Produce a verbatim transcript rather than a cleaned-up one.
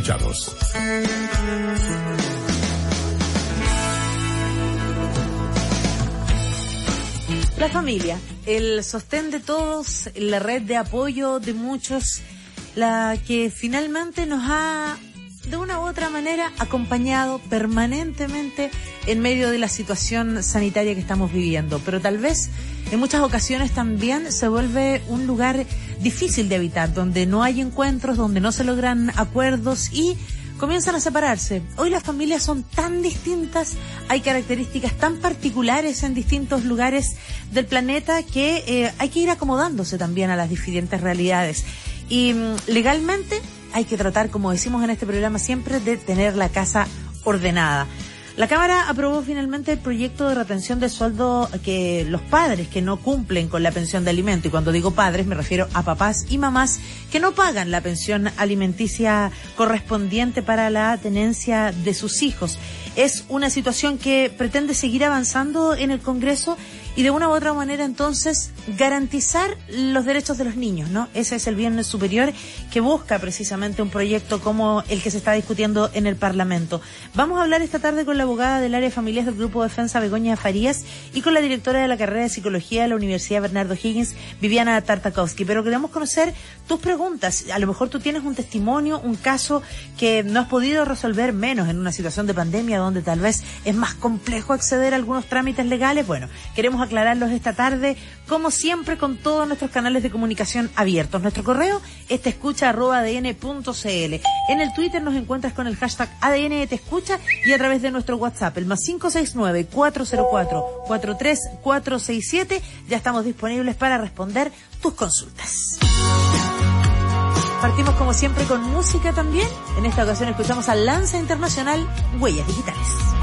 escuchados. La familia, el sostén de todos, la red de apoyo de muchos, la que finalmente nos ha, de una u otra manera, acompañado permanentemente en medio de la situación sanitaria que estamos viviendo. Pero tal vez en muchas ocasiones también se vuelve un lugar difícil de habitar, donde no hay encuentros, donde no se logran acuerdos y comienzan a separarse. Hoy las familias son tan distintas, hay características tan particulares en distintos lugares del planeta que eh, hay que ir acomodándose también a las diferentes realidades. Y mm, legalmente hay que tratar, como decimos en este programa siempre, de tener la casa ordenada. La Cámara aprobó finalmente el proyecto de retención de sueldo que los padres que no cumplen con la pensión de alimento, y cuando digo padres me refiero a papás y mamás que no pagan la pensión alimenticia correspondiente para la tenencia de sus hijos. Es una situación que pretende seguir avanzando en el Congreso y de una u otra manera entonces garantizar los derechos de los niños, ¿no? Ese es el bien superior que busca precisamente un proyecto como el que se está discutiendo en el Parlamento. Vamos a hablar esta tarde con la abogada del área de familias del Grupo Defensa, Begoña Farías, y con la directora de la carrera de Psicología de la Universidad Bernardo Higgins, Viviana Tartakovsky. Pero queremos conocer tus preguntas. A lo mejor tú tienes un testimonio, un caso que no has podido resolver, menos en una situación de pandemia donde tal vez es más complejo acceder a algunos trámites legales. Bueno, queremos aclararlos esta tarde, como siempre, con todos nuestros canales de comunicación abiertos. Nuestro correo es teescucha arroba adn punto cl. En el Twitter nos encuentras con el hashtag A D N Te Escucha y a través de nuestro WhatsApp, el más cinco seis nueve, cuatro cero cuatro, cuatro tres cuatro seis siete. Ya estamos disponibles para responder tus consultas. Partimos como siempre con música también. En esta ocasión escuchamos a Lanza Internacional, Huellas Digitales.